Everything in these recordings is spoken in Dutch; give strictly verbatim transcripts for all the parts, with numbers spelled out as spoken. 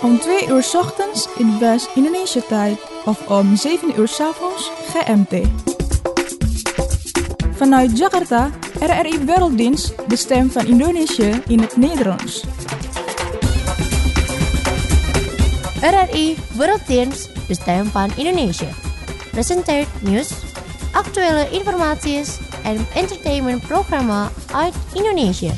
om twee uur 's ochtends in West-Indonesië-tijd of om zeven uur 's avonds G M T. Vanuit Jakarta, R R I Werelddienst, de stem van Indonesië in het Nederlands. R R I Werelddienst, de stem van Indonesië. Presenteert nieuws, actuele informatie en entertainmentprogramma uit Indonesië.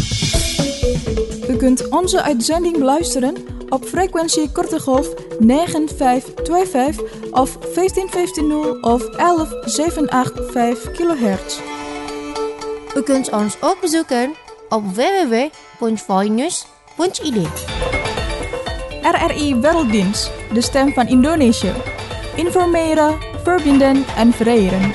U kunt onze uitzending beluisteren op frequentie korte golf negen vijf twee vijf of vijftien vijftien of elf zeven acht vijf kilohertz. U kunt ons ook bezoeken op w w w punt voinews punt i d. R R I Werelddienst, de stem van Indonesië. Informeren, verbinden en vereren.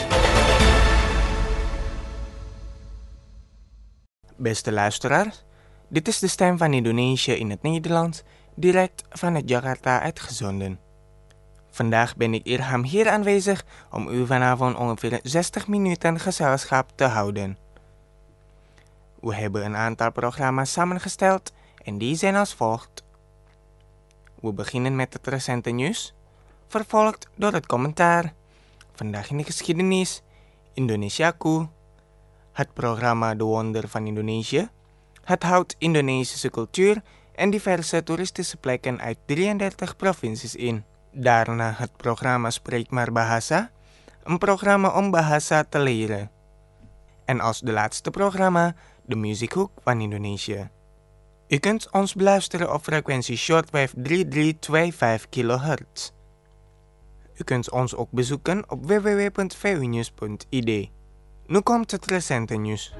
Beste luisteraars, dit is de stem van Indonesië in het Nederlands, direct vanuit Jakarta uitgezonden. Vandaag ben ik Irham hier aanwezig om u vanavond ongeveer zestig minuten gezelschap te houden. We hebben een aantal programma's samengesteld en die zijn als volgt. We beginnen met het recente nieuws, vervolgd door het commentaar, vandaag in de geschiedenis, Indonesiaku, het programma De Wonder van Indonesië, het houdt Indonesische cultuur en diverse toeristische plekken uit drieëndertig provincies in. Daarna het programma Spreek maar Bahasa, een programma om bahasa te leren. En als de laatste programma, de muziekhoek van Indonesië. U kunt ons beluisteren op frequentie shortwave drie drie twee vijf kilohertz. U kunt ons ook bezoeken op w w w punt v u news punt i d. Nu komt het recente nieuws.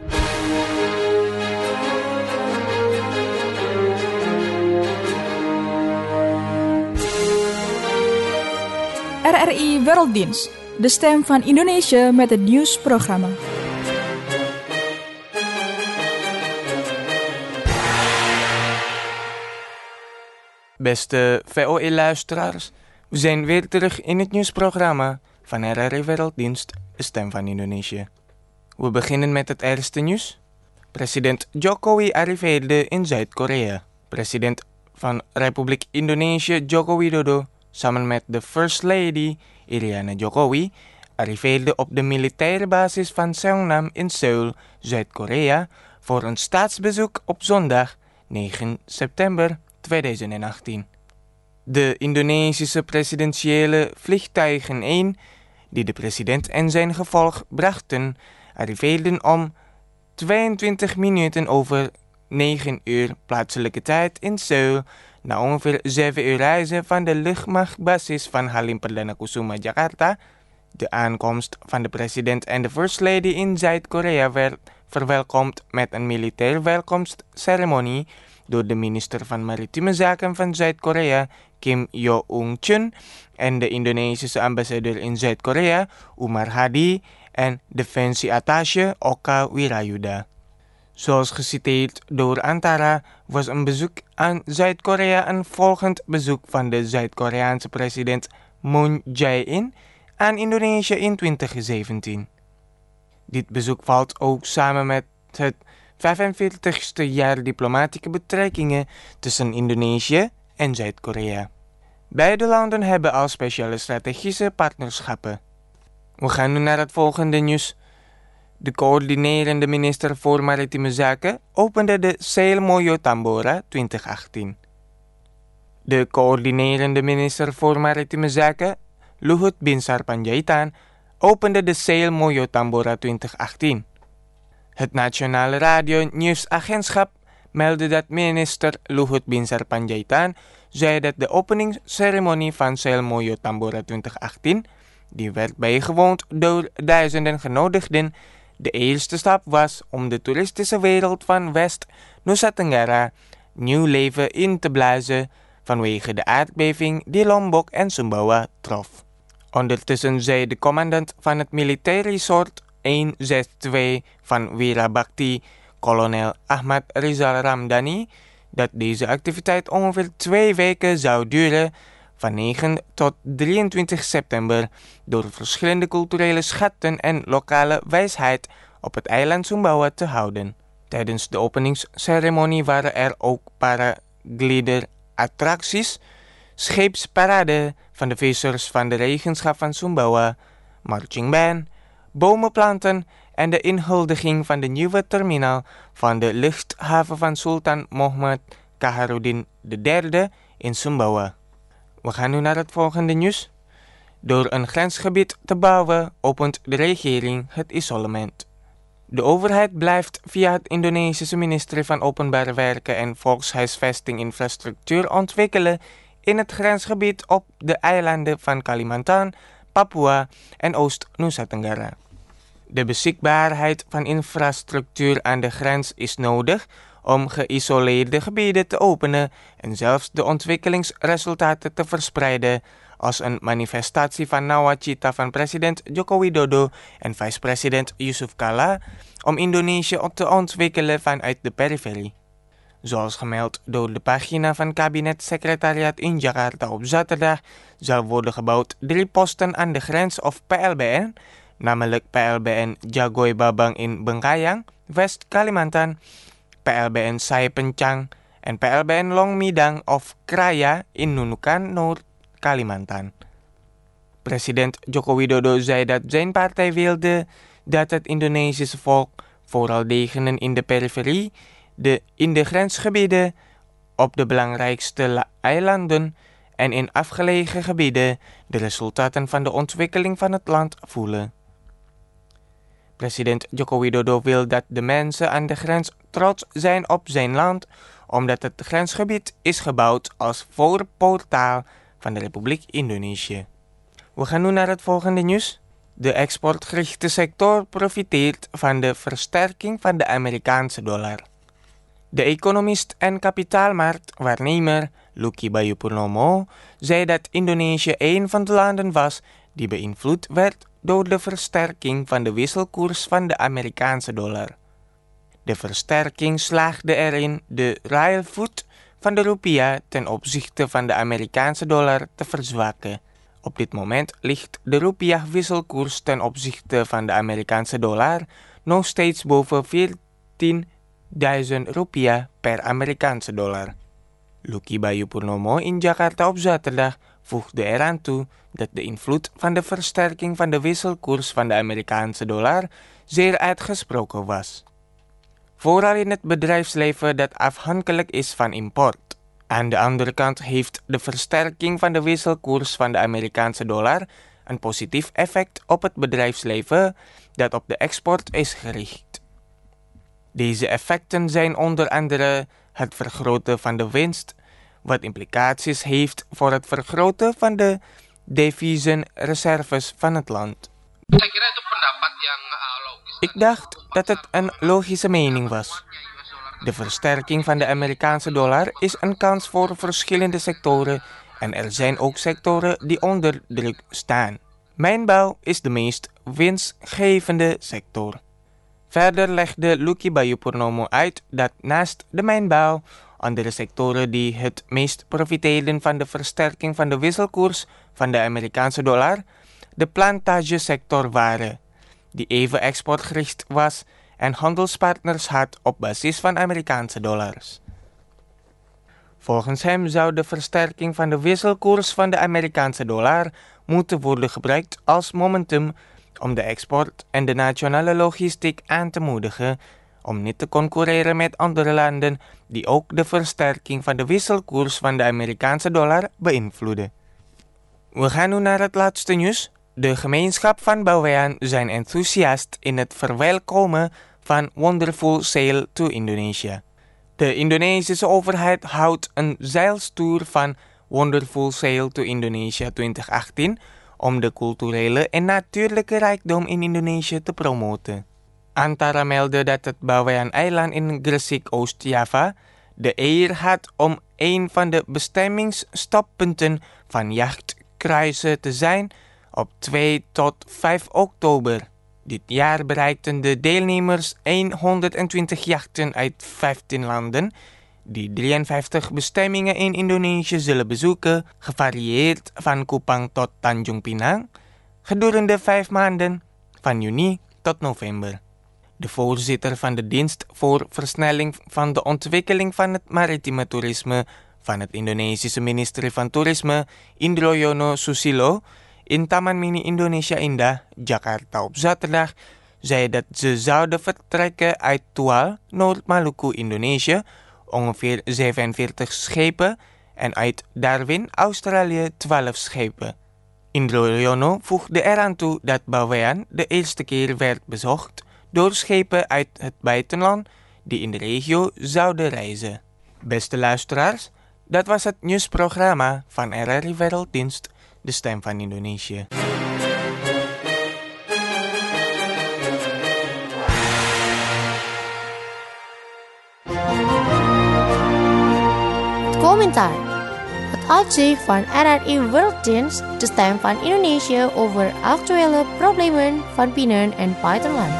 R R I Werelddienst, de stem van Indonesië met het nieuwsprogramma. Beste V O E-luisteraars, we zijn weer terug in het nieuwsprogramma van R R I Werelddienst, de stem van Indonesië. We beginnen met het eerste nieuws. President Jokowi arriveerde in Zuid-Korea. President van Republiek Indonesië Joko Widodo samen met de First Lady Iriana Jokowi arriveerde op de militaire basis van Seongnam in Seoul, Zuid-Korea voor een staatsbezoek op zondag negen september tweeduizend achttien. De Indonesische presidentiële vliegtuigen één, die de president en zijn gevolg brachten, arriveerden om tweeëntwintig minuten over negen uur plaatselijke tijd in Seoul, na ongeveer zeven uur reizen van de luchtmachtbasis van Halim Perdana Kusuma, Jakarta. De aankomst van de president en de First Lady in Zuid-Korea werd verwelkomd met een militair welkomstceremonie door de minister van Maritieme Zaken van Zuid-Korea, Kim Yo-eung-chun, en de Indonesische ambassadeur in Zuid-Korea, Umar Hadi, en defensieattaché Oka Wirayuda. Zoals geciteerd door Antara was een bezoek aan Zuid-Korea een volgend bezoek van de Zuid-Koreaanse president Moon Jae-in aan Indonesië in twintig zeventien. Dit bezoek valt ook samen met het vijfenveertigste jaar diplomatieke betrekkingen tussen Indonesië en Zuid-Korea. Beide landen hebben al speciale strategische partnerschappen. We gaan nu naar het volgende nieuws. De coördinerende minister voor Maritieme Zaken opende de Sail Moyo Tambora twintig achttien. De coördinerende minister voor Maritieme Zaken, Luhut Binsar Panjaitan, opende de Sail Moyo Tambora twintig achttien. Het Nationale Radio Nieuwsagentschap meldde dat minister Luhut Binsar Panjaitan zei dat de openingsceremonie van Sail Moyo Tambora twintig achttien, die werd bijgewoond door duizenden genodigden, de eerste stap was om de toeristische wereld van West-Nusa Tenggara nieuw leven in te blazen vanwege de aardbeving die Lombok en Sumbawa trof. Ondertussen zei de commandant van het militair resort honderdzesentwintig van Wirabakti, kolonel Ahmad Rizal Ramdhani, dat deze activiteit ongeveer twee weken zou duren, van negen tot drieëntwintig september, door verschillende culturele schatten en lokale wijsheid op het eiland Sumbawa te houden. Tijdens de openingsceremonie waren er ook paraglider attracties, scheepsparade van de vissers van de regenschap van Sumbawa, marching band, bomen planten en de inhuldiging van de nieuwe terminal van de luchthaven van Sultan Mohammed Kaharuddin de derde in Sumbawa. We gaan nu naar het volgende nieuws. Door een grensgebied te bouwen opent de regering het isolement. De overheid blijft via het Indonesische ministerie van Openbare Werken en Volkshuisvesting Infrastructuur ontwikkelen in het grensgebied op de eilanden van Kalimantan, Papua en Oost-Nusa Tenggara. De beschikbaarheid van infrastructuur aan de grens is nodig om geïsoleerde gebieden te openen en zelfs de ontwikkelingsresultaten te verspreiden als een manifestatie van nawacita van president Joko Widodo en vice-president Yusuf Kala om Indonesië te ontwikkelen vanuit de periferie. Zoals gemeld door de pagina van kabinetsecretariat in Jakarta op zaterdag zal worden gebouwd drie posten aan de grens of P L B N, namelijk P L B N Jagoy Babang in Bengkayang, West Kalimantan, P L B N Sai Pencang en P L B N Long Midang of Kraya in Nunukan, Noord Kalimantan. President Joko Widodo zei dat zijn partij wilde dat het Indonesische volk, vooral degenen in de periferie, de, in de grensgebieden, op de belangrijkste eilanden en in afgelegen gebieden de resultaten van de ontwikkeling van het land voelen. President Joko Widodo wil dat de mensen aan de grens trots zijn op zijn land, omdat het grensgebied is gebouwd als voorportaal van de Republiek Indonesië. We gaan nu naar het volgende nieuws. De exportgerichte sector profiteert van de versterking van de Amerikaanse dollar. De economist en kapitaalmarktwaarnemer Lucky Bayupurnomo zei dat Indonesië een van de landen was die beïnvloed werd door de versterking van de wisselkoers van de Amerikaanse dollar. De versterking slaagde erin de ruilvoet van de rupiah ten opzichte van de Amerikaanse dollar te verzwakken. Op dit moment ligt de rupiah-wisselkoers ten opzichte van de Amerikaanse dollar nog steeds boven veertienduizend rupiah per Amerikaanse dollar. Lucky Bayupurnomo in Jakarta op zaterdag voegde eraan toe dat de invloed van de versterking van de wisselkoers van de Amerikaanse dollar zeer uitgesproken was. Vooral in het bedrijfsleven dat afhankelijk is van import. Aan de andere kant heeft de versterking van de wisselkoers van de Amerikaanse dollar een positief effect op het bedrijfsleven dat op de export is gericht. Deze effecten zijn onder andere het vergroten van de winst, wat implicaties heeft voor het vergroten van de deviezenreserves van het land. Ik dacht dat het een logische mening was. De versterking van de Amerikaanse dollar is een kans voor verschillende sectoren en er zijn ook sectoren die onder druk staan. Mijnbouw is de meest winstgevende sector. Verder legde Lucky Bayupurnomo uit dat naast de mijnbouw andere sectoren die het meest profiteerden van de versterking van de wisselkoers van de Amerikaanse dollar de plantagesector waren, die even exportgericht was en handelspartners had op basis van Amerikaanse dollars. Volgens hem zou de versterking van de wisselkoers van de Amerikaanse dollar moeten worden gebruikt als momentum om de export en de nationale logistiek aan te moedigen om niet te concurreren met andere landen die ook de versterking van de wisselkoers van de Amerikaanse dollar beïnvloeden. We gaan nu naar het laatste nieuws. De gemeenschap van Bawean zijn enthousiast in het verwelkomen van Wonderful Sail to Indonesia. De Indonesische overheid houdt een zeilstoer van Wonderful Sail to Indonesia twintig achttien om de culturele en natuurlijke rijkdom in Indonesië te promoten. Antara meldde dat het Bawean-eiland in Gresik, Oost-Java de eer had om een van de bestemmingsstoppunten van jachtkruisen te zijn op twee tot vijf oktober. Dit jaar bereikten de deelnemers honderdtwintig jachten uit vijftien landen, die drieënvijftig bestemmingen in Indonesië zullen bezoeken, gevarieerd van Kupang tot Tanjung Pinang, gedurende vijf maanden, van juni tot november. De voorzitter van de dienst voor versnelling van de ontwikkeling van het maritieme toerisme van het Indonesische ministerie van Toerisme Indroyono Susilo in Taman Mini Indonesia Indah, Jakarta op zaterdag, zei dat ze zouden vertrekken uit Tual, Noord-Maluku, Indonesië, ongeveer zevenveertig schepen, en uit Darwin, Australië, twaalf schepen. Indroyono voegde eraan toe dat Bawean de eerste keer werd bezocht door schepen uit het buitenland die in de regio zouden reizen. Beste luisteraars, dat was het nieuwsprogramma van R R I Werelddienst, de stem van Indonesië. Commentaar. Het uitzicht van R R I Werelddienst, de stem van Indonesië, over actuele problemen van binnen- en buitenland.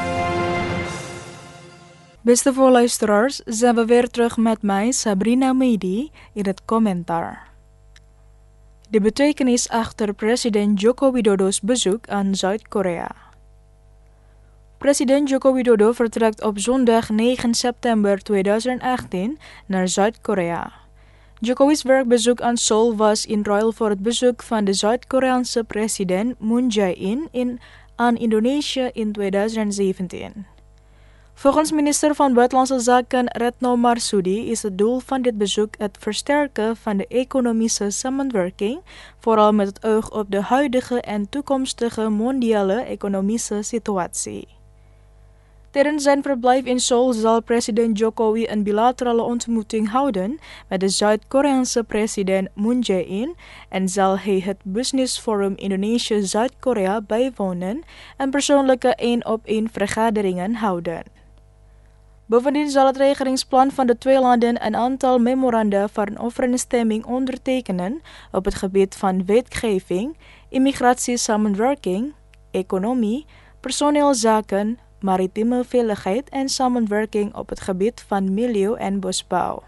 Beste voorluisteraars, zijn we weer terug met mij, Sabrina Medi, in het commentaar. De betekenis achter president Joko Widodo's bezoek aan Zuid-Korea. President Joko Widodo vertrekt op zondag negen september tweeduizend achttien naar Zuid-Korea. Jokowi's werkbezoek aan Seoul was in ruil voor het bezoek van de Zuid-Koreaanse president Moon Jae-in in, aan Indonesië in tweeduizend zeventien. Volgens minister van Buitenlandse Zaken Retno Marsudi is het doel van dit bezoek het versterken van de economische samenwerking, vooral met het oog op de huidige en toekomstige mondiale economische situatie. Tijdens zijn verblijf in Seoul zal president Jokowi een bilaterale ontmoeting houden met de Zuid-Koreaanse president Moon Jae-in en zal hij het Business Forum Indonesië-Zuid-Korea bijwonen en persoonlijke één-op-één vergaderingen houden. Bovendien zal het regeringsplan van de twee landen een aantal memoranda van overeenstemming ondertekenen op het gebied van wetgeving, immigratiesamenwerking, economie, personeelzaken, maritieme veiligheid en samenwerking op het gebied van milieu en bosbouw.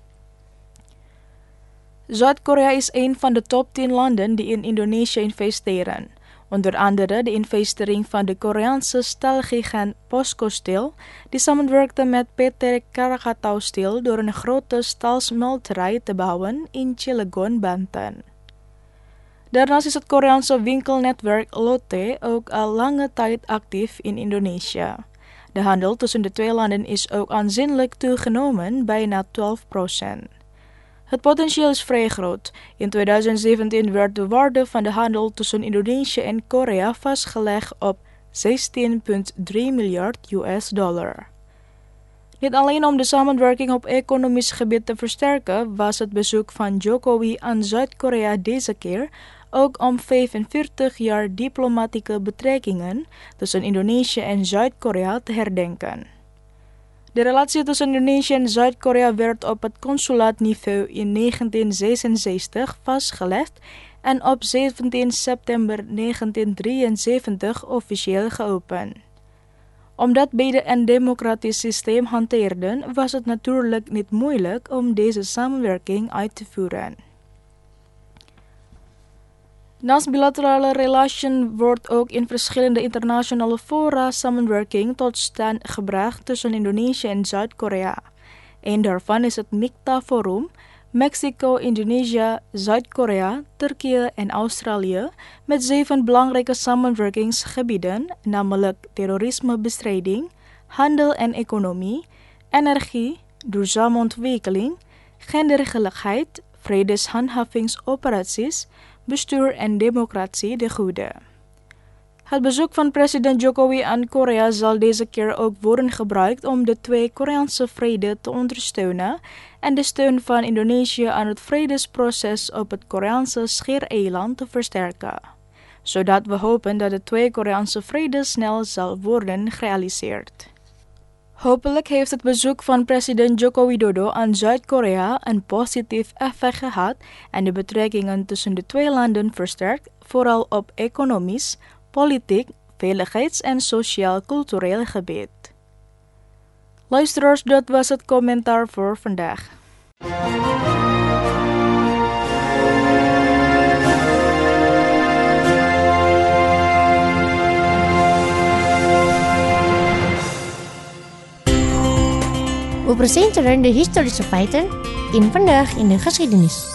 Zuid-Korea is een van de top tien landen die in Indonesië investeren. Onder andere de investering van de Koreaanse staalgigant POSCO Steel, die samenwerkte met P T Krakatau Steel door een grote staalsmelterij te bouwen in Cilegon, Banten. Daarnaast is het Koreaanse winkelnetwerk Lotte ook al lange tijd actief in Indonesië. De handel tussen de twee landen is ook aanzienlijk toegenomen, bijna twaalf procent. Het potentieel is vrij groot. In tweeduizend zeventien werd de waarde van de handel tussen Indonesië en Korea vastgelegd op zestien komma drie miljard U S dollar. Niet alleen om de samenwerking op economisch gebied te versterken, was het bezoek van Jokowi aan Zuid-Korea deze keer ook om vijfenveertig jaar diplomatieke betrekkingen tussen Indonesië en Zuid-Korea te herdenken. De relatie tussen Indonesië en Zuid-Korea werd op het consulaatniveau in negentien zesenzestig vastgelegd en op zeventien september negentien drieënzeventig officieel geopend. Omdat beide een democratisch systeem hanteerden, was het natuurlijk niet moeilijk om deze samenwerking uit te voeren. Naast bilaterale relaties wordt ook in verschillende internationale fora samenwerking tot stand gebracht tussen Indonesië en Zuid-Korea. Een daarvan is het MIKTA Forum, Mexico, Indonesië, Zuid-Korea, Turkije en Australië, met zeven belangrijke samenwerkingsgebieden, namelijk terrorismebestrijding, handel en economie, energie, duurzame ontwikkeling, gendergelijkheid, vredeshandhavingsoperaties, bestuur en democratie de goede. Het bezoek van president Jokowi aan Korea zal deze keer ook worden gebruikt om de twee Koreaanse vrede te ondersteunen en de steun van Indonesië aan het vredesproces op het Koreaanse schiereiland te versterken, zodat we hopen dat de twee Koreaanse vrede snel zal worden gerealiseerd. Hopelijk heeft het bezoek van president Joko Widodo aan Zuid-Korea een positief effect gehad en de betrekkingen tussen de twee landen versterkt, vooral op economisch, politiek, veiligheids- en sociaal-cultureel gebied. Luisteraars, dat was het commentaar voor vandaag. U We presenteren de historische feiten in Vandaag in de Geschiedenis.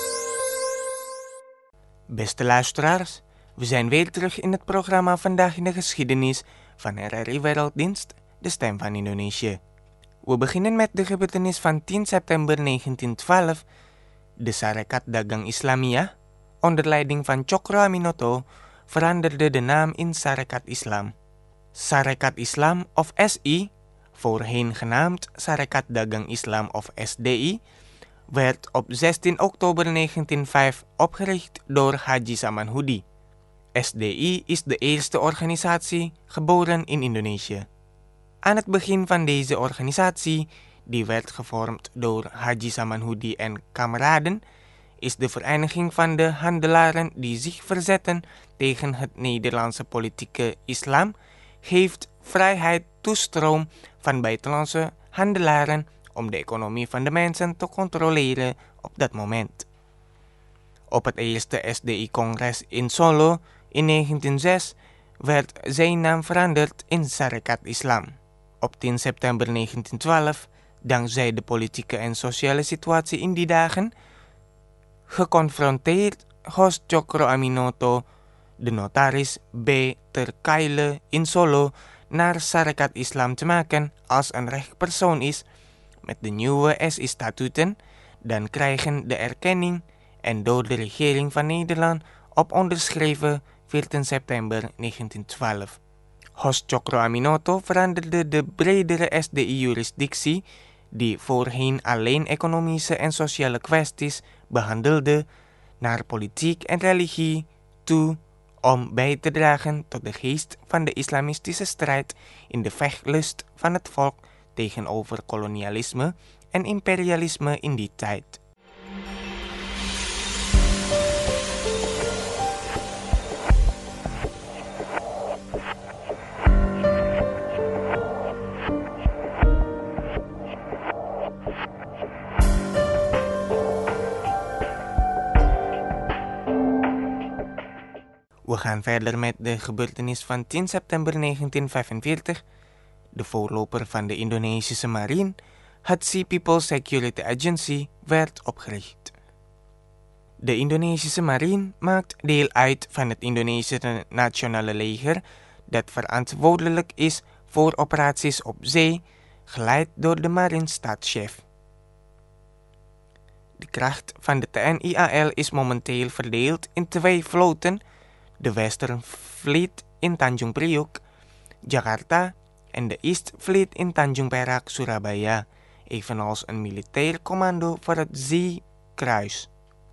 Beste luisteraars, we zijn weer terug in het programma Vandaag in de Geschiedenis van R R I Werelddienst, de stem van Indonesië. We beginnen met de gebeurtenis van tien september negentien twaalf. De Sarekat Dagang Islamiyah, onder leiding van Cokro Aminoto, veranderde de naam in Sarekat Islam. Sarekat Islam of S I, voorheen genaamd Sarekat Dagang Islam of S D I, werd op zestien oktober negentien vijf opgericht door Haji Samanhudi. S D I is de eerste organisatie geboren in Indonesië. Aan het begin van deze organisatie, die werd gevormd door Haji Samanhudi en kameraden, is de vereniging van de handelaren die zich verzetten tegen het Nederlandse politieke islam, geeft vrijheid toestroom van buitenlandse handelaren om de economie van de mensen te controleren op dat moment. Op het eerste S D I-congres in Solo in negentien zes werd zijn naam veranderd in Sarekat Islam. Op tien september negentien twaalf, dankzij de politieke en sociale situatie in die dagen, geconfronteerd Hos Cokro Aminoto, de notaris B. ter Kaile in Solo, naar Sarekat Islam te maken als een rechtspersoon is met de nieuwe S I-statuten, dan krijgen de erkenning en door de regering van Nederland op onderschreven veertien september negentien twaalf. Hos Cokro Aminoto veranderde de bredere S D I-jurisdictie, die voorheen alleen economische en sociale kwesties behandelde, naar politiek en religie toe om bij te dragen tot de geest van de islamistische strijd in de vechtlust van het volk tegenover kolonialisme en imperialisme in die tijd. We gaan verder met de gebeurtenis van tien september negentien vijfenveertig. De voorloper van de Indonesische marine, het Sea People's Security Agency, werd opgericht. De Indonesische marine maakt deel uit van het Indonesische nationale leger, dat verantwoordelijk is voor operaties op zee, geleid door de marinestafchef. De kracht van de T N I A L is momenteel verdeeld in twee vloten, de Western Fleet in Tanjung Priok, Jakarta en de East Fleet in Tanjung Perak, Surabaya, evenals een militair commando voor het Zeekruis.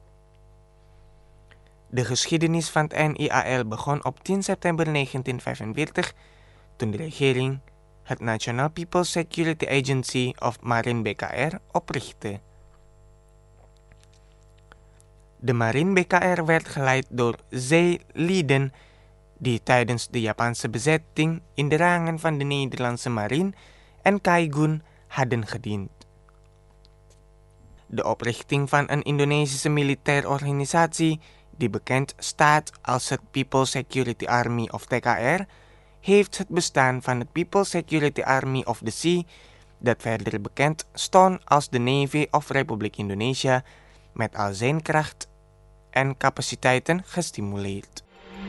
De geschiedenis van het N I A L begon op tien september negentien vijfenveertig, toen de regering het National People's Security Agency of Marine B K R oprichtte. De Marine B K R werd geleid door zeelieden die tijdens de Japanse bezetting in de rangen van de Nederlandse marine en Kaigun hadden gediend. De oprichting van een Indonesische militaire organisatie, die bekend staat als het People's Security Army of T K R, heeft het bestaan van het People's Security Army of the Sea, dat verder bekend stond als de Navy of Republiek Indonesia, met al zijn kracht en capaciteiten gestimuleerd.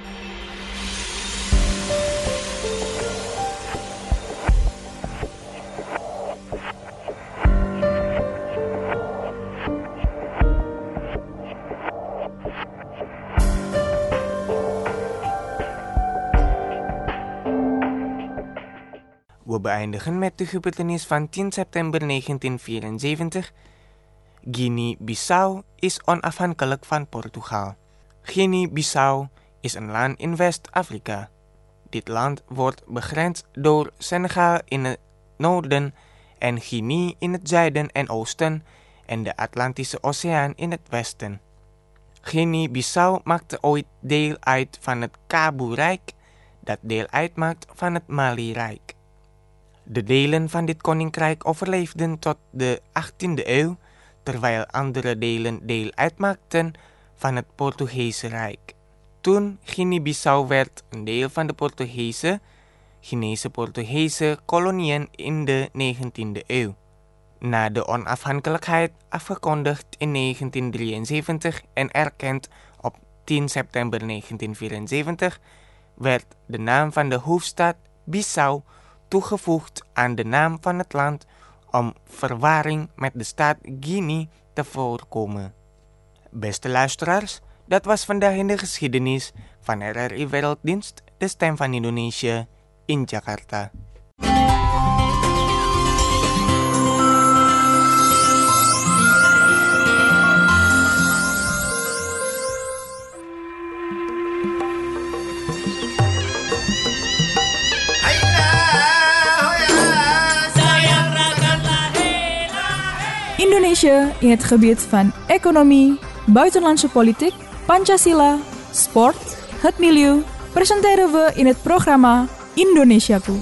We beëindigen met de gebeurtenis van tien september negentien vierenzeventig. Guinea-Bissau is onafhankelijk van Portugal. Guinea-Bissau is een land in West-Afrika. Dit land wordt begrensd door Senegal in het noorden en Guinea in het zuiden en oosten en de Atlantische Oceaan in het westen. Guinea-Bissau maakte ooit deel uit van het Kabu-rijk, dat deel uitmaakt van het Mali-rijk. De delen van dit koninkrijk overleefden tot de achttiende eeuw, terwijl andere delen deel uitmaakten van het Portugese Rijk. Toen Guinea-Bissau werd een deel van de Portugese, Chinese-Portugese koloniën in de negentiende eeuw. na de onafhankelijkheid afgekondigd in negentien drieënzeventig en erkend op tien september negentien vierenzeventig, werd de naam van de hoofdstad Bissau toegevoegd aan de naam van het land om verwarring met de staat Guinea te voorkomen. Beste luisteraars, dat was vandaag in de geschiedenis van R R I Werelddienst, de stem van Indonesië in Jakarta. Indonesia in het gebied van economie, buitenlandse politiek, Pancasila, sport, het milieu, presenteren we in het programma Indonesiaku.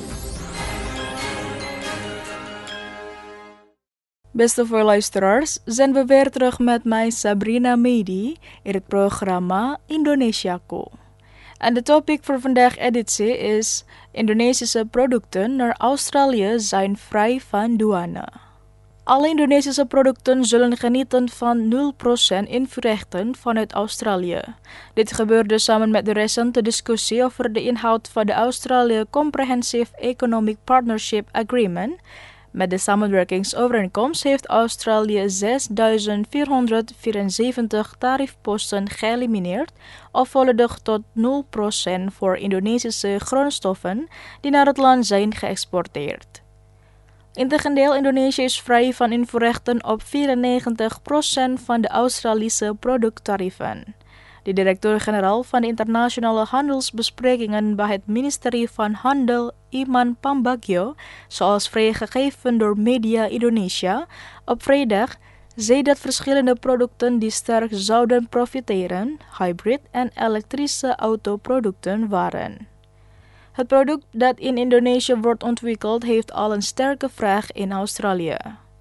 Beste luisteraars, zijn we weer terug met mij Sabrina Medi in het programma Indonesiaku. En de topic voor vandaag editie is Indonesische producten naar Australië zijn vrij van douane. Alle Indonesische producten zullen genieten van nul procent invoerrechten vanuit Australië. Dit gebeurde samen met de recente discussie over de inhoud van de Australië Comprehensive Economic Partnership Agreement. Met de samenwerkingsovereenkomst heeft Australië zesduizend vierhonderdvierenzeventig tariefposten geëlimineerd of volledig tot nul procent voor Indonesische grondstoffen die naar het land zijn geëxporteerd. Integendeel, Indonesië is vrij van invoerrechten op vierennegentig procent van de Australische producttarieven. De directeur-generaal van de internationale handelsbesprekingen bij het ministerie van Handel, Iman Pambagio, zoals vrijgegeven door Media Indonesia, op vrijdag zei dat verschillende producten die sterk zouden profiteren, hybrid en elektrische autoproducten waren. Het product dat in Indonesië wordt ontwikkeld heeft al een sterke vraag in Australië.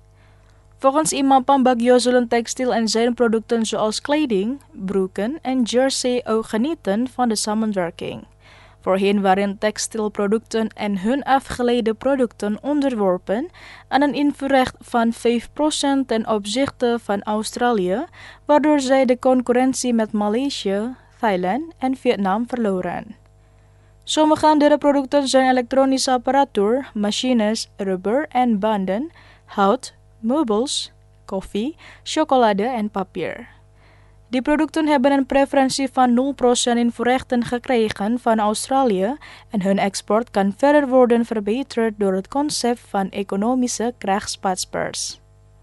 Volgens Iman Pambagio zullen textiel- en zijnproducten zoals kleding, broeken en jersey ook genieten van de samenwerking. Voorheen waren textielproducten en hun afgeleide producten onderworpen aan een invoerrecht van vijf procent ten opzichte van Australië, waardoor zij de concurrentie met Maleisië, Thailand en Vietnam verloren. Sommige andere producten zijn elektronische apparatuur, machines, rubber en banden, hout, meubels, koffie, chocolade en papier. Die producten hebben een preferentie van nul procent invoerrechten gekregen van Australië en hun export kan verder worden verbeterd door het concept van economische krachtspatspers.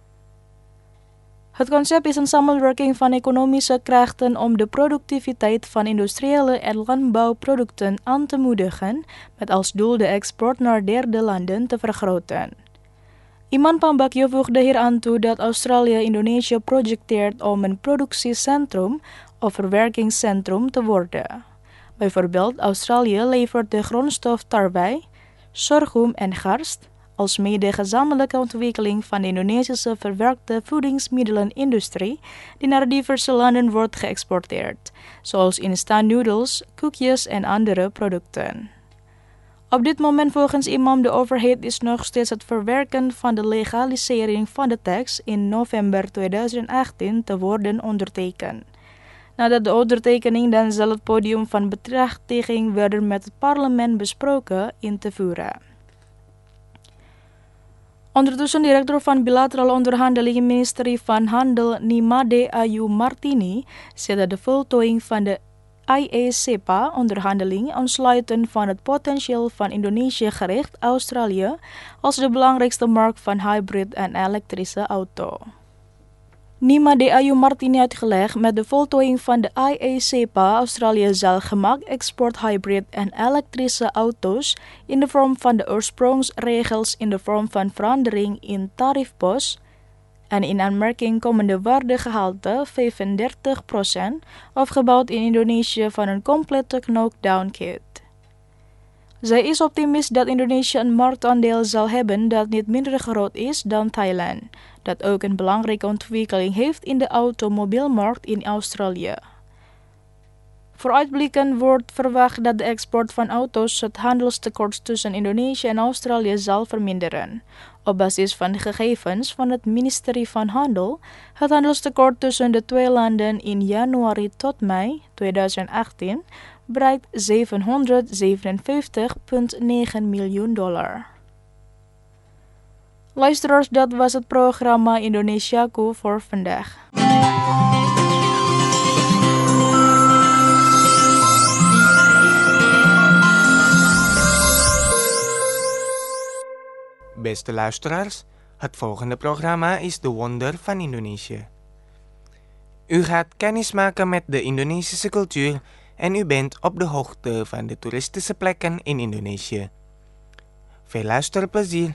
Het concept is een samenwerking van economische krachten om de productiviteit van industriële en landbouwproducten aan te moedigen, met als doel de export naar derde landen te vergroten. Iman Pambagio voegde hier aan toe dat Australië Indonesië projecteert om een productiecentrum of verwerkingscentrum te worden. Bijvoorbeeld, Australië levert de grondstof tarwe, sorghum en garst, alsmede gezamenlijke ontwikkeling van de Indonesische verwerkte voedingsmiddelenindustrie die naar diverse landen wordt geëxporteerd, zoals instant noodles, koekjes en andere producten. Op dit moment volgens Imam de overheid is nog steeds het verwerken van de legalisering van de tekst in november tweeduizend achttien te worden ondertekend. Nadat de ondertekening dan zal het podium van betrachtiging worden met het parlement besproken in te voeren. Ondertussen directeur van bilaterale onderhandelingen ministerie van Handel Nimade Ayu Martini zei dat de voltooiing van de I E C P A-onderhandeling ontsluiten van het potentieel van Indonesië gericht Australië als de belangrijkste markt van hybrid en elektrische auto. Nimade Ayu Martini uitgelegd met de voltooiing van de I E C P A Australië zal gemak export hybrid en elektrische auto's in de vorm van de oorsprongsregels in de vorm van verandering in tariefpost en in aanmerking komende waardegehalte vijfendertig procent afgebouwd in Indonesië van een complete knockdown kit. Zij is optimistisch dat Indonesië een marktaandeel zal hebben dat niet minder groot is dan Thailand, dat ook een belangrijke ontwikkeling heeft in de automobielmarkt in Australië. Vooruitblikkend wordt verwacht dat de export van auto's het handelstekort tussen Indonesië en Australië zal verminderen. Op basis van de gegevens van het ministerie van Handel, het handelstekort tussen de twee landen in januari tot mei tweeduizend achttien bereikt zevenhonderdzevenenvijftig komma negen miljoen dollar. Luisteraars, dat was het programma Indonesiaku voor vandaag. Beste luisteraars, het volgende programma is De Wonder van Indonesië. U gaat kennis maken met de Indonesische cultuur en u bent op de hoogte van de toeristische plekken in Indonesië. Veel luisterplezier!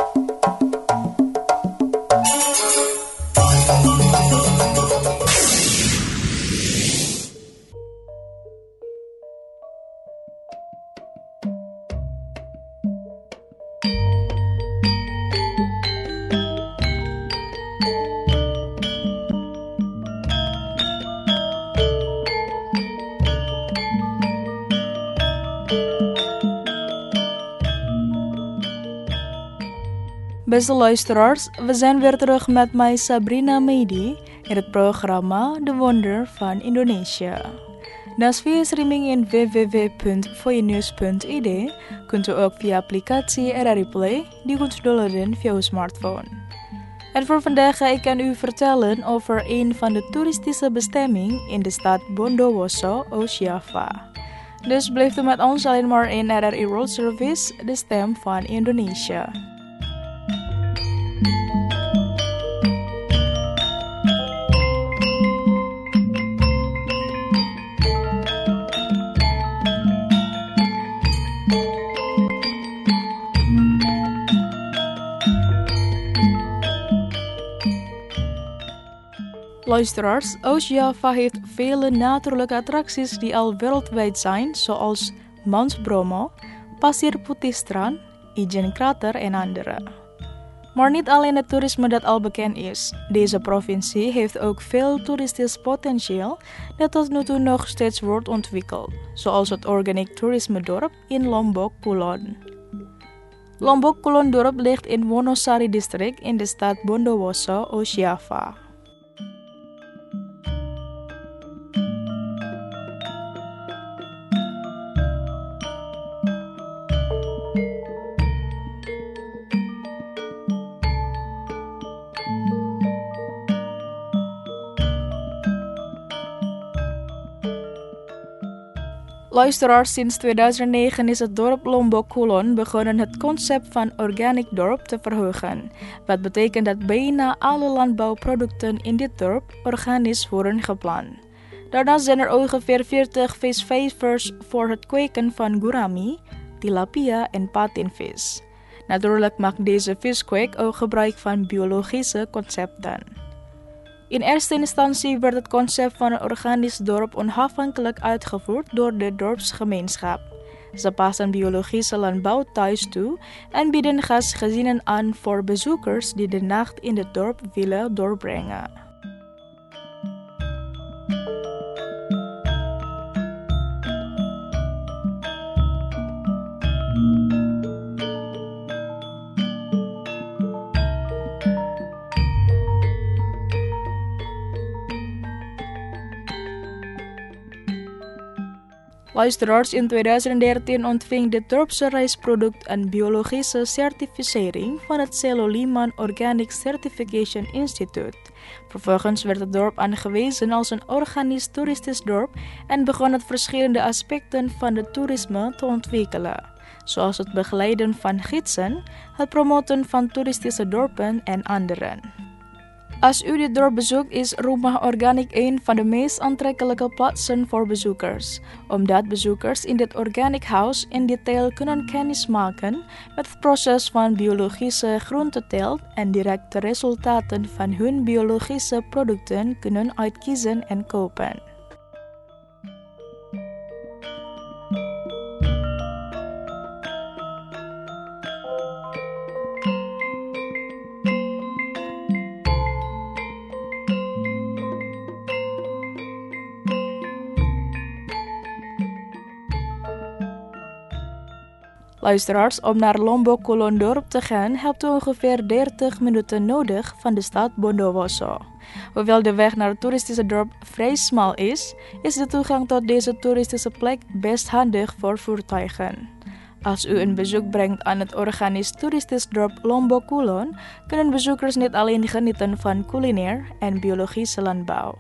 Beste luisteraars, we zijn weer terug met mij Sabrina Meidi in het programma De Wonder van Indonesië. Naast via streaming in w w w punt voinews punt i d kunt u ook via applicatie R R I Play die kunt downloaden via uw smartphone. En voor vandaag ga ik aan u vertellen over een van de toeristische bestemmingen in de stad Bondowoso, Oost-Java. Dus blijft u met ons alleen maar in R R I World Service, de stem van Indonesië. Luisteraars, Oost-Java heeft vele natuurlijke attracties die al wereldwijd zijn, zoals Mount Bromo, Pasir Putih Strand, Ijen Krater en andere. Maar niet alleen het toerisme dat al bekend is. Deze provincie heeft ook veel toeristisch potentieel dat tot nu toe nog steeds wordt ontwikkeld, zoals het Organic Toerisme dorp in Lombok Kulon. Lombok Kulon dorp ligt in Wonosari district in de stad Bondowoso, Oost-Java. Luisteraars, sinds tweeduizend negen is het dorp Lombok Kulon begonnen het concept van organic dorp te verhogen. Wat betekent dat bijna alle landbouwproducten in dit dorp organisch worden geplant. Daarnaast zijn er ongeveer veertig visvijvers voor het kweken van gourami, tilapia en patinvis. Natuurlijk maakt deze viskweek ook gebruik van biologische concepten. In eerste instantie werd het concept van een organisch dorp onafhankelijk uitgevoerd door de dorpsgemeenschap. Ze passen biologische landbouw thuis toe en bieden gastgezinnen aan voor bezoekers die de nacht in het dorp willen doorbrengen. Luisteraars, in tweeduizend dertien ontving dit dorpse reisproduct een biologische certificering van het Selo Liman Organic Certification Institute. Vervolgens werd het dorp aangewezen als een organisch toeristisch dorp en begon het verschillende aspecten van het toerisme te ontwikkelen, zoals het begeleiden van gidsen, het promoten van toeristische dorpen en anderen. Als u dit dorp bezoekt, is Rumah Organik een van de meest aantrekkelijke plaatsen voor bezoekers, omdat bezoekers in dit organic house in detail kunnen kennismaken met het proces van biologische groenteteelt en direct de resultaten van hun biologische producten kunnen uitkiezen en kopen. Luisteraars, om naar Lombok Kulondorp te gaan hebt u ongeveer dertig minuten nodig van de stad Bondowoso. Hoewel de weg naar het toeristische dorp vrij smal is, is de toegang tot deze toeristische plek best handig voor voertuigen. Als u een bezoek brengt aan het organisch toeristisch dorp Lombok Kulon, kunnen bezoekers niet alleen genieten van culinair en biologische landbouw.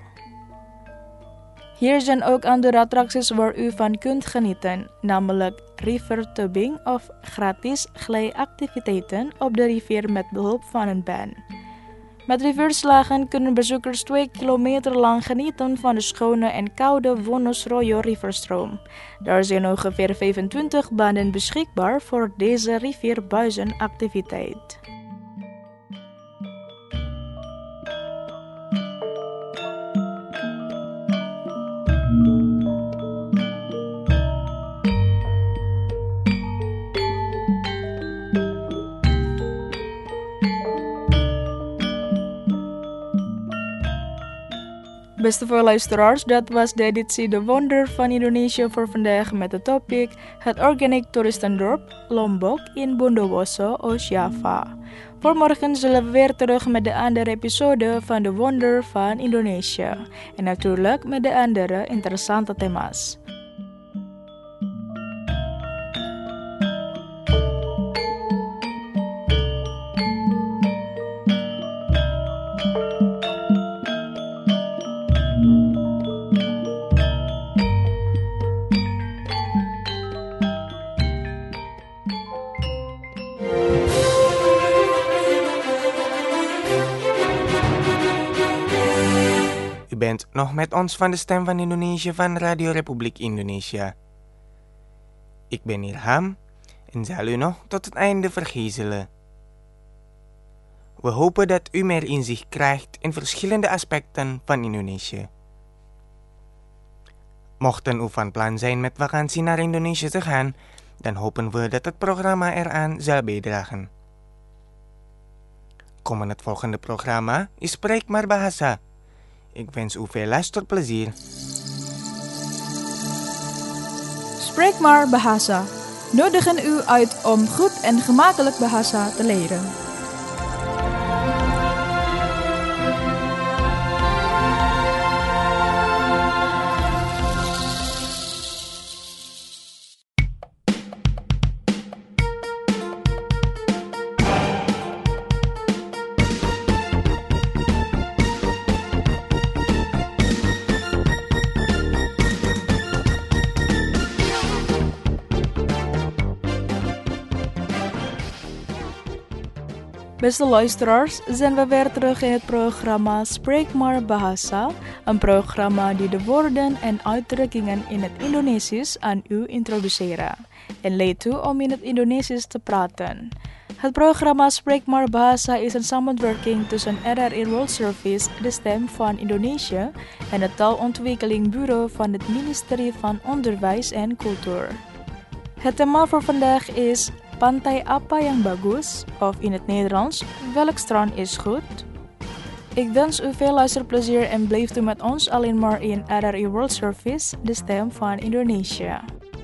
Hier zijn ook andere attracties waar u van kunt genieten, namelijk rivertubing of gratis glijactiviteiten op de rivier met behulp van een baan. Met rivierslagen kunnen bezoekers twee kilometer lang genieten van de schone en koude Wonosroyo riverstroom. Er zijn ongeveer vijfentwintig banen beschikbaar voor deze rivierbuizenactiviteit. Beste voor luisteraars, dat was de editie De Wonder van Indonesië voor vandaag met de topic het Organic Toeristendorp Lombok in Bondowoso, Oost-Java. Voor morgen zullen we weer terug met de andere episode van De Wonder van Indonesië. En natuurlijk met de andere interessante thema's. U bent nog met ons van de Stem van Indonesië van Radio Republiek Indonesia. Ik ben Ilham en zal u nog tot het einde vergezelen. We hopen dat u meer inzicht krijgt in verschillende aspecten van Indonesië. Mochten u van plan zijn met vakantie naar Indonesië te gaan, dan hopen we dat het programma eraan zal bijdragen. Kom in het volgende programma is Spreek maar Bahasa. Ik wens u veel luisterplezier. Spreek maar Bahasa. Nodigen u uit om goed en gemakkelijk Bahasa te leren. Beste luisteraars, zijn we weer terug in het programma Spreek maar Bahasa, een programma die de woorden en uitdrukkingen in het Indonesisch aan u introduceren en leidt u om in het Indonesisch te praten. Het programma Spreek maar Bahasa is een samenwerking tussen R R I World Service, de Stem van Indonesië, en het Taalontwikkelingbureau van het Ministerie van Onderwijs en Cultuur. Het thema voor vandaag is Pantai apa yang bagus, of in het Nederlands, welk strand is goed? Ik wens u veel luisterplezier en blijft u met ons alleen maar in R R I World Service, de Stem van Indonesië.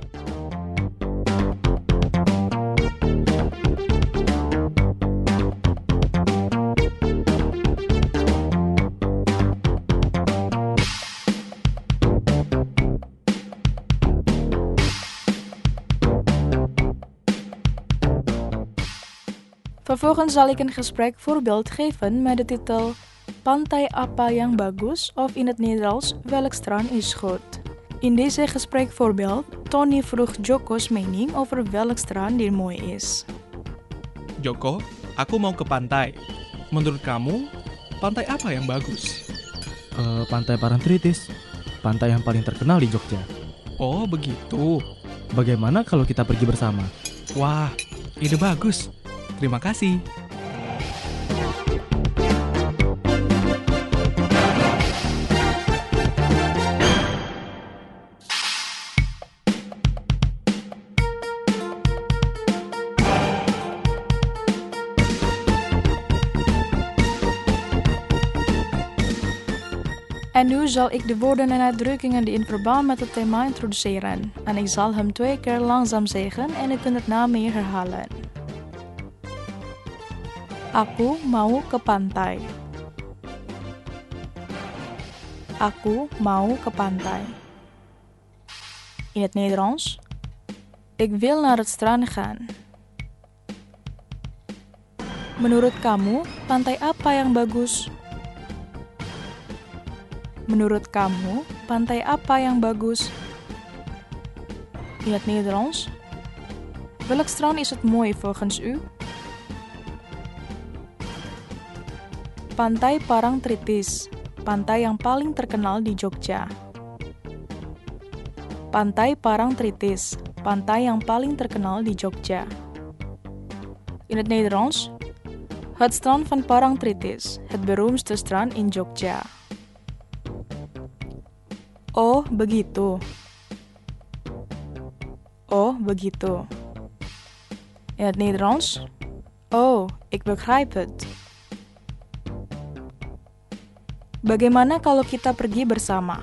Vervolgens zal ik een gesprekvoorbeeld geven met de titel Pantai apa yang bagus, of in het Nederlands welk strand is goed. In deze gesprekvoorbeeld, Tony vroeg Joko's mening over welk strand die mooi is. Joko, aku mau ke pantai. Menurut kamu, pantai apa yang bagus? Uh, pantai Parangtritis, pantai yang paling terkenal di Jogja. Oh, begitu. Bagaimana kalau kita pergi bersama? Wah, ide bagus. Terima kasih. En nu zal ik de woorden en uitdrukkingen die in verband met het thema introduceren. En ik zal hem twee keer langzaam zeggen en u kunt het na me herhalen. Aku mau ke pantai. Aku mau ke pantai. In het Nederlands. Ik wil naar het strand gaan. Menurut kamu, pantai apa yang bagus? Menurut kamu, pantai apa yang bagus? In het Nederlands. Welk strand is het mooi volgens u? Pantai Parangtritis, pantai yang paling terkenal di Jogja. Pantai Parangtritis, pantai yang paling terkenal di Jogja. In het Nederlands. Het strand van Parangtritis, het beroemdste strand in Jogja. Oh, begitu. Oh, begitu. In het Nederlands. Oh, ik begrijp het. Bagaimana kalau kita pergi bersama?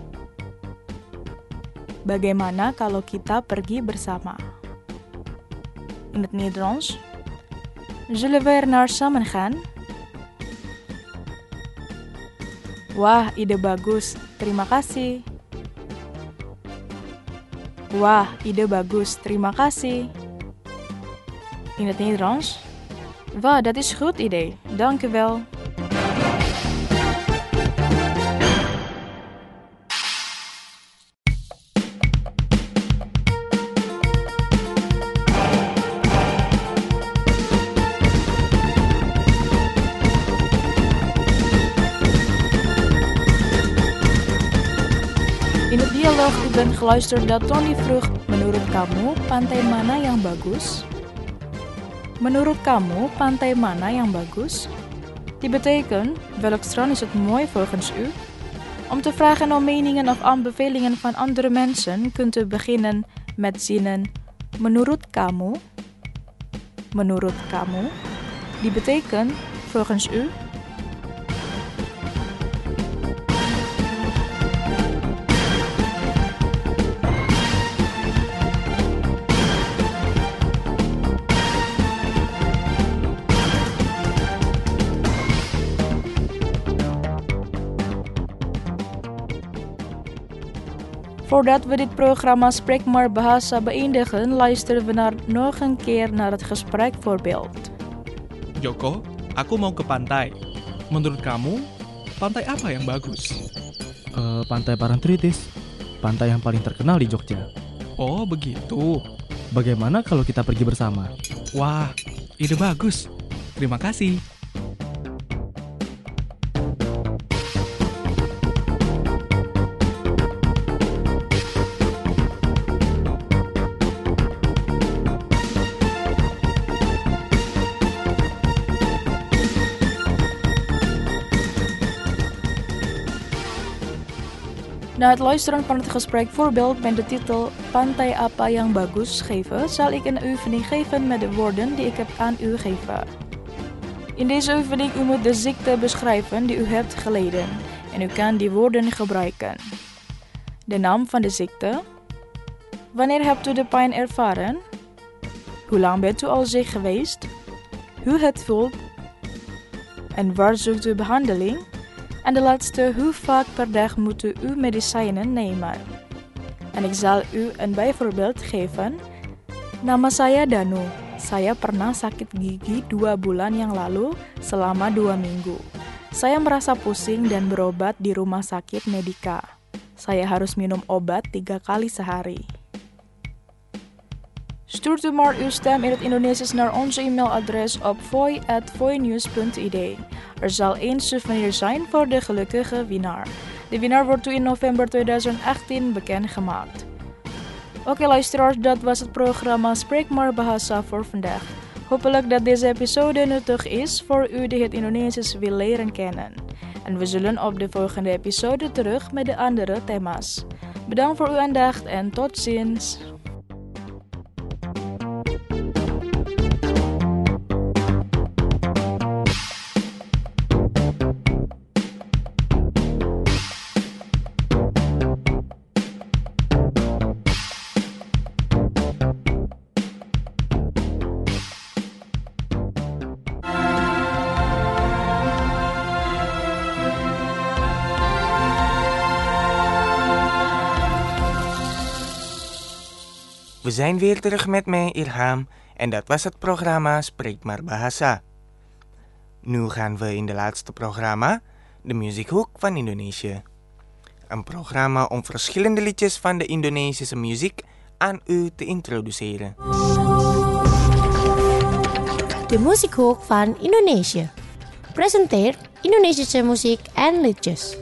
Bagaimana kalau kita pergi bersama? In het Nederlands. Zullen we er naar samen gaan? Wah, ide bagus. Terima kasih. Wah, ide bagus. Terima kasih. In het Nederlands. Wah, dat is een goed idee. Dank u wel. In het dialoog u bent geluisterd dat Tony vroeg, menurut kamu pantai mana yang bagus? Menurut kamu pantai mana yang bagus? Die betekent, welk strand is het mooi volgens u? Om te vragen om meningen of aanbevelingen van andere mensen kunt u beginnen met zinnen menurut kamu. Menurut kamu. Die betekent, volgens u. Voordat we dit programma Spreek maar Bahasa beëindigen, luisteren we naar, nog een keer naar het gesprekvoorbeeld. Joko, aku mau ke pantai. Menurut kamu, pantai apa yang bagus? Uh, pantai Parangtritis, pantai yang paling terkenal di Jogja. Oh, begitu. Bagaimana kalau kita pergi bersama? Wah, ide bagus. Terima kasih. Na het luisteren van het gesprekvoorbeeld met de titel Pantai apa yang bagus geven, zal ik een oefening geven met de woorden die ik heb aan u gegeven. In deze oefening u moet de ziekte beschrijven die u hebt geleden en u kan die woorden gebruiken. De naam van de ziekte. Wanneer hebt u de pijn ervaren? Hoe lang bent u al ziek geweest? Hoe het voelt? En waar zoekt u behandeling? En de laatste, hoe vaak per dag moet u uw medicijnen nemen? En ik zal u een bijvoorbeeld geven. Nama saya Danu. Saya pernah sakit gigi dua bulan yang lalu selama dua minggu. Saya merasa pusing dan berobat di rumah sakit Medika. Saya harus minum obat tiga kali sehari. Stuurt u maar uw stem in het Indonesisch naar onze e-mailadres op voi at voinews punt i d. Er zal één souvenir zijn voor de gelukkige winnaar. De winnaar wordt in november tweeduizend achttien bekendgemaakt. Oké luisteraars, dat was het programma Spreek maar Bahasa voor vandaag. Hopelijk dat deze episode nuttig is voor u die het Indonesisch wil leren kennen. En we zullen op de volgende episode terug met de andere thema's. Bedankt voor uw aandacht en tot ziens! We zijn weer terug met mij, Irham, en dat was het programma Spreek maar Bahasa. Nu gaan we in de laatste programma, de muziekhoek van Indonesië. Een programma om verschillende liedjes van de Indonesische muziek aan u te introduceren. De muziekhoek van Indonesië presenteert Indonesische muziek en liedjes.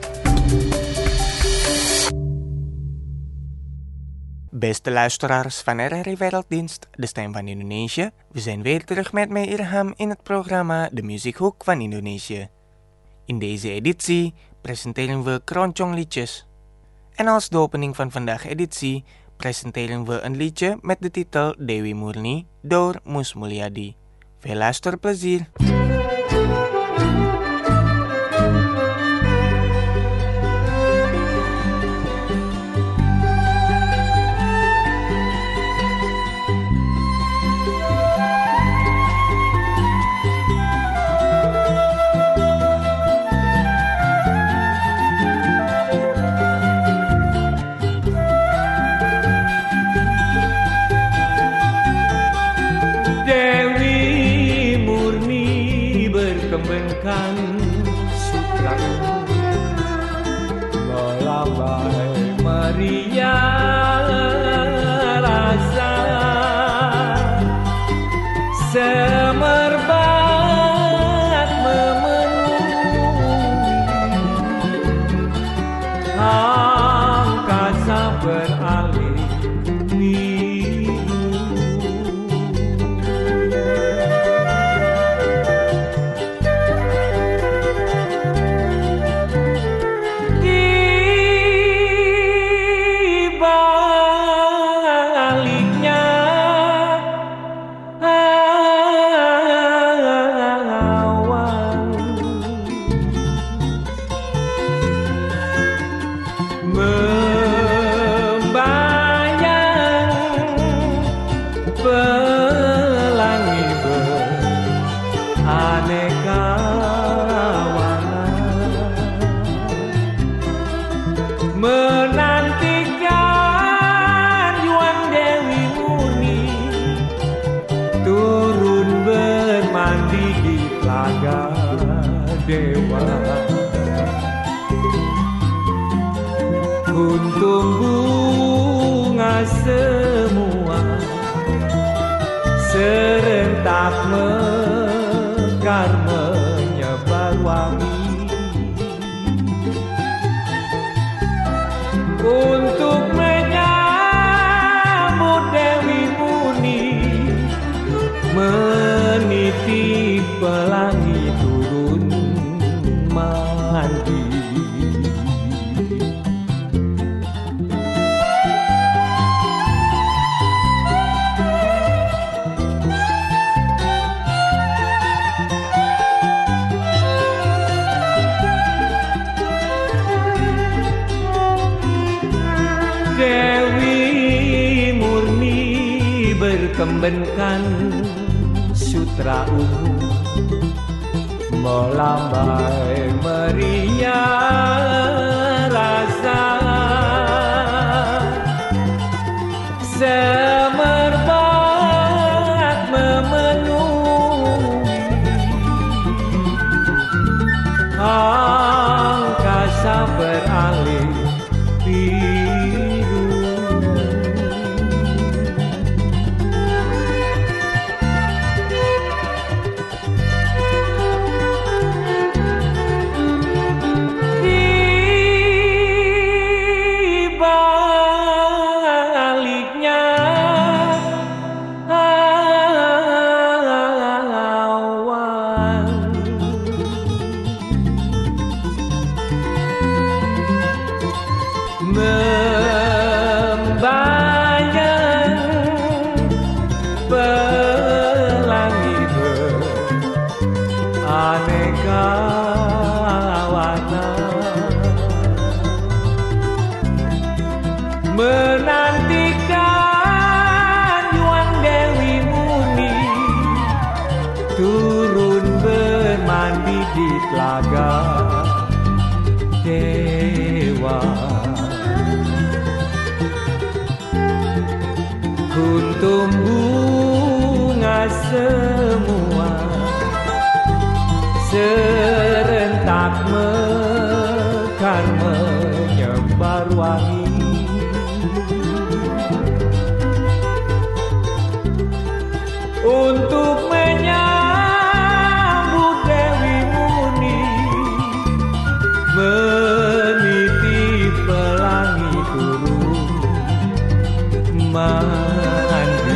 Beste luisteraars van R R I Werelddienst, de stem van Indonesië. We zijn weer terug met mij Irham in het programma De Muziekhoek van Indonesië. In deze editie presenteren we Keroncong liedjes. En als de opening van vandaag editie presenteren we een liedje met de titel Dewi Murni door Mus Mulyadi. Veel luisterplezier! Kembangkan sutra melambai meriah rasa semerbak memenuhi angkasa beralih biru. Dewa kuntum bunga semua serentak mekar menyebar wangi untuk menyambut Dewi Murni meniti pelangi turun mandi. Dewi Murni berkembenkan sutra ungu melambai meriah rasa semerbak memenuhi angkasa beralih biru. Membayang pelangi beraneka warna menantikan Yuan Dewi Murni turun bermandi di telaga Dewa. bertumbuh semua serentak mekar menyebar wangi. Untuk menyambut Dewi Murni meniti pelangi turun mandi.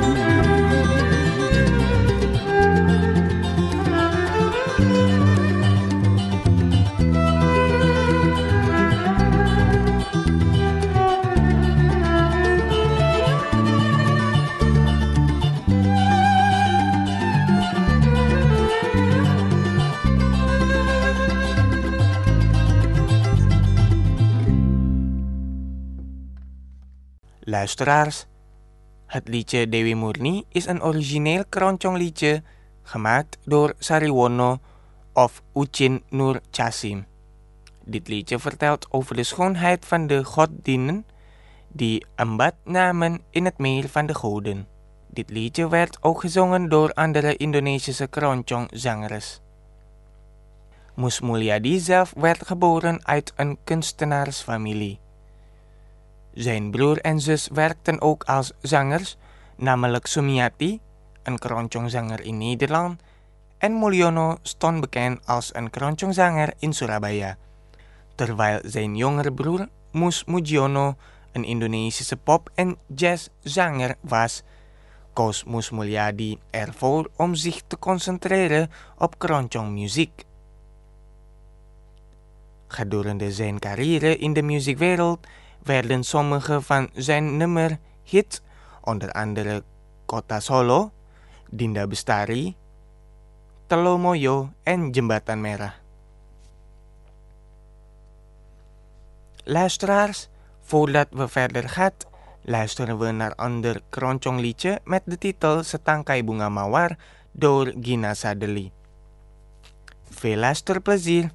Luisteraars, het liedje Dewi Murni is een origineel keroncong-liedje gemaakt door Sariwono of Uchin Nur Chasim. Dit liedje vertelt over de schoonheid van de goddinnen die een bad namen in het meer van de goden. Dit liedje werd ook gezongen door andere Indonesische keroncong-zangeres. Mus Mulyadi zelf werd geboren uit een kunstenaarsfamilie. Zijn broer en zus werkten ook als zangers, namelijk Sumiati, een keroncongzanger in Nederland, en Mulyono stond bekend als een keroncongzanger in Surabaya. Terwijl zijn jongere broer Mus Mujiono een Indonesische pop- en jazzzanger was, koos Mus Mulyadi ervoor om zich te concentreren op keroncongmuziek. Gedurende zijn carrière in de muziekwereld werden sommige van zijn nummer hits, onder andere Kota Solo, Dinda Bestari, Telomoyo en Jembatan Merah. Luisteraars, voordat we verder gaan, luisteren we naar een ander keroncongliedje met de titel Setangkai Bunga Mawar door Gina Sadeli. Veel luisterplezier!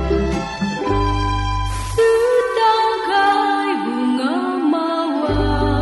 Setangkai bunga mawar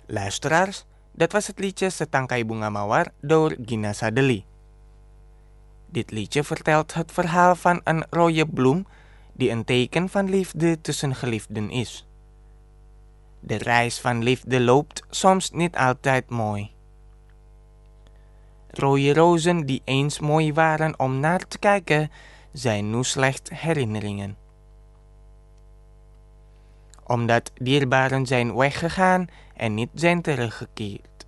Luisteraars, dat was het liedje Setangkai Bunga Mawar door Gina Sadeli. Dit liedje vertelt het verhaal van een rode bloem die een teken van liefde tussen geliefden is. De reis van liefde loopt soms niet altijd mooi. Rode rozen die eens mooi waren om naar te kijken, zijn nu slechts herinneringen. Omdat dierbaren zijn weggegaan en niet zijn teruggekeerd.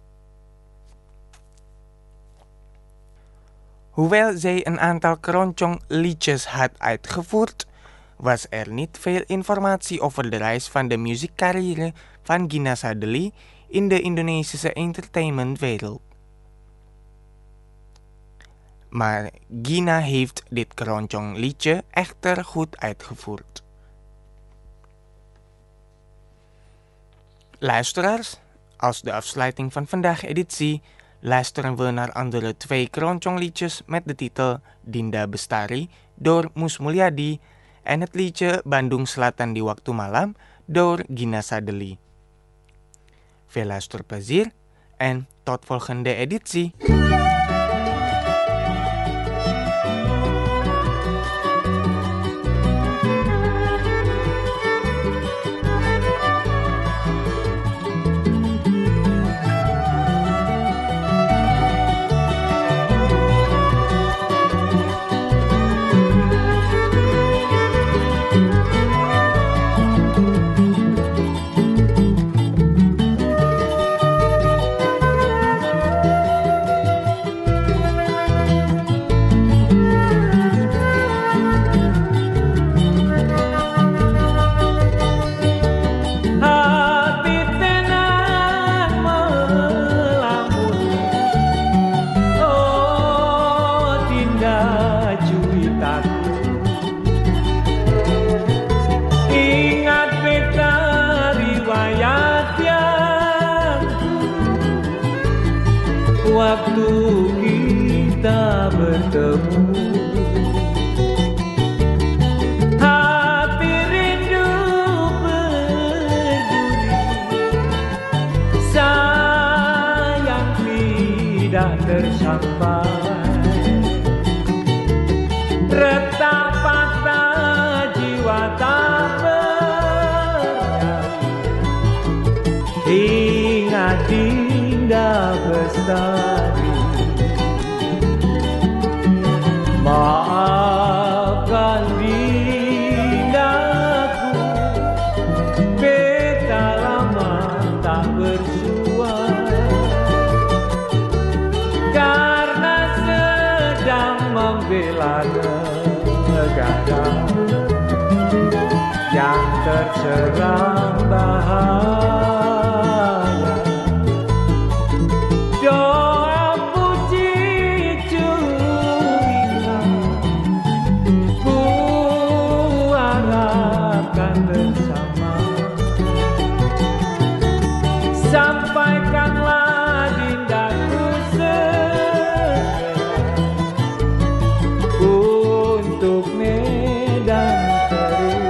Hoewel zij een aantal keroncong liedjes had uitgevoerd, was er niet veel informatie over de reis van de muziekcarrière van Gina Sadeli in de Indonesische entertainmentwereld. Maar Gina heeft dit keroncong liedje echter goed uitgevoerd. Luisteraars, als de afsluiting van vandaag editie luisteren we naar andere twee keroncong liedjes met de titel Dinda Bestari door Mus Mulyadi en het liedje Bandung Selatan di Waktu Malam door Gina Sadeli. Veel luisterplezier en tot volgende editie. Waktu kita bertemu, hati rindu berduri, sayang tidak tersampai, retak patah jiwa tak berdaya, ingat Dinda Bestari. Maafkan Dindaku, beta lama tak bersua, karena sedang membela negara yang terserang bahaya. Doa puji curiga ku harapkan bersama, sampaikanlah Dindaku segera untuk Medan Teruna.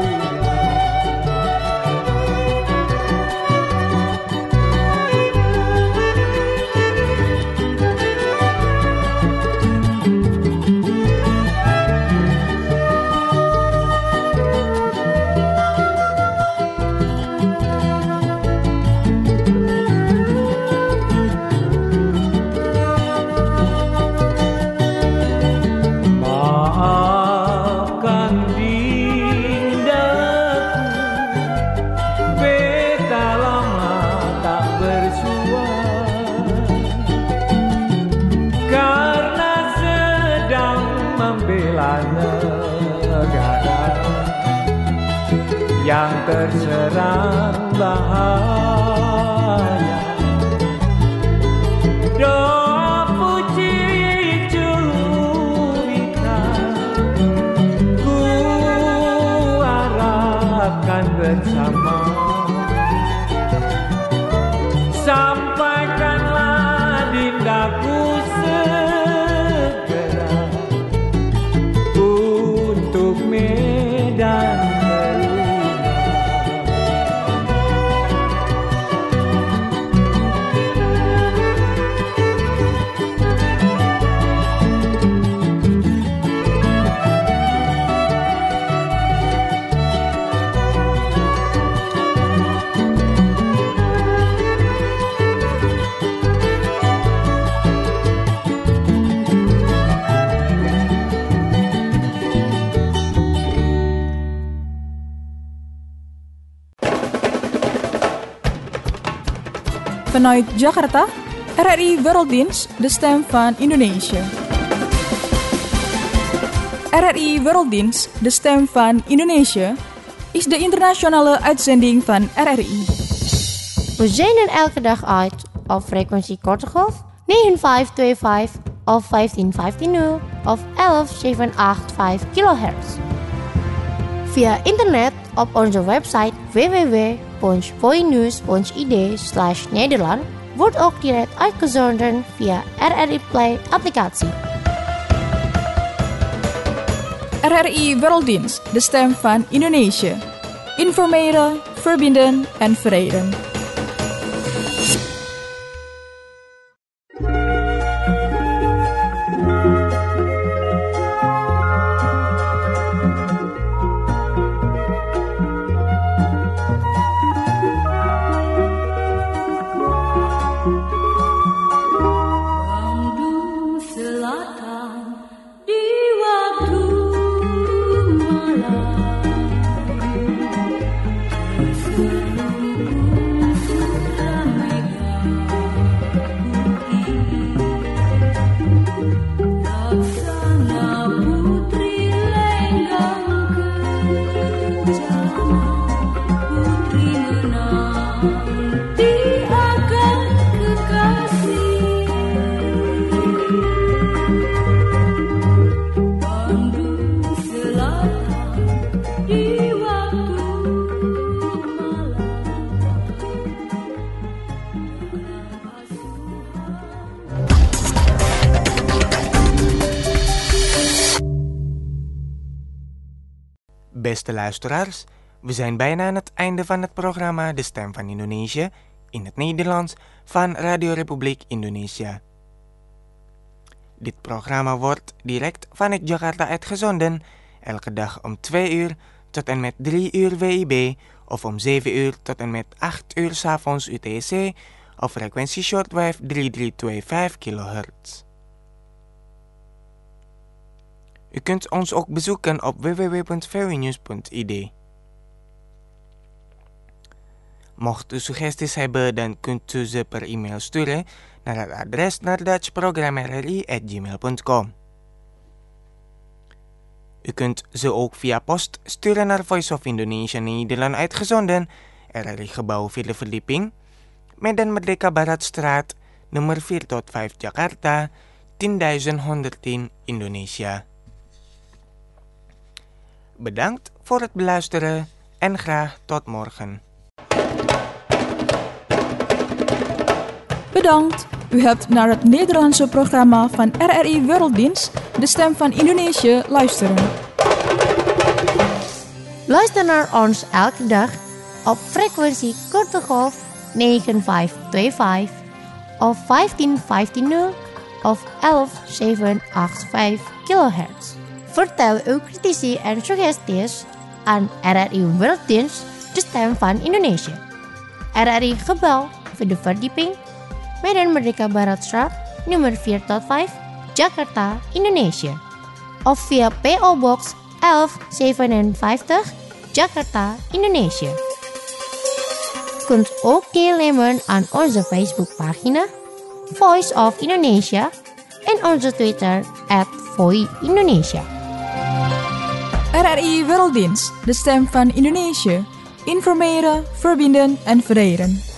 Maafkan Dindaku, beta lama tak bersua, karena sedang membela negara yang terserang bahaya. Doa puji curiga ku harapkan bersama, sampaikanlah Dindaku segera untuk Medan Teruna. Vanuit Jakarta, R R I Werelddienst, de stem van Indonesië. R R I Werelddienst, de stem van Indonesië, is de internationale uitzending van R R I. We zenden elke dag uit op frequentie korte golf negen vijf twee vijf of vijftien vijftien nul of elf zeven acht vijf kilohertz. Via internet op onze website w w w punt poinews punt i d slash Nederland wordt ook direct uitgezonden via R R I Play applicatie. R R I Werelddienst, de stem van Indonesië. Informeren, verbinden en verenigden. Beste luisteraars, we zijn bijna aan het einde van het programma De Stem van Indonesië in het Nederlands van Radio Republiek Indonesia. Dit programma wordt direct vanuit Jakarta uitgezonden, elke dag om twee uur tot en met drie uur W I B of om zeven uur tot en met acht uur 's avonds U T C op frequentie shortwave drie drie twee vijf kilohertz. U kunt ons ook bezoeken op w w w punt v w news punt i d. Mocht u suggesties hebben, dan kunt u ze per e-mail sturen naar het adres nerdutchprogramrri at gmail punt com. U kunt ze ook via post sturen naar Voice of Indonesia Nederland uitgezonden, R R I Gebouw vierde verdieping, Medan Merdeka Baratstraat, nummer vier tot vijf Jakarta, tienduizend honderdtien Indonesia. Bedankt voor het beluisteren en graag tot morgen. Bedankt. U hebt naar het Nederlandse programma van R R I Werelddienst, de stem van Indonesië, luisteren. Luister naar ons elke dag op frequentie korte golf negen vijf twee vijf of vijftien vijftien nul of elf zeven acht vijf kilohertz. Vertel uw critici en suggesties aan R R I Werelddienst, de stem van Indonesië. R R I Gebouw, vierde verdieping, Medan Merdeka Baratstraat, nummer vier tot vijf, Jakarta, Indonesië. Of via P O Box elf zevenenvijftig, Jakarta, Indonesië. U kunt ook deelnemen aan onze Facebookpagina Voice of Indonesia en onze Twitter at Voi Indonesia. R R I Werelddienst, de stem van Indonesië. Informeren, verbinden en verenigden.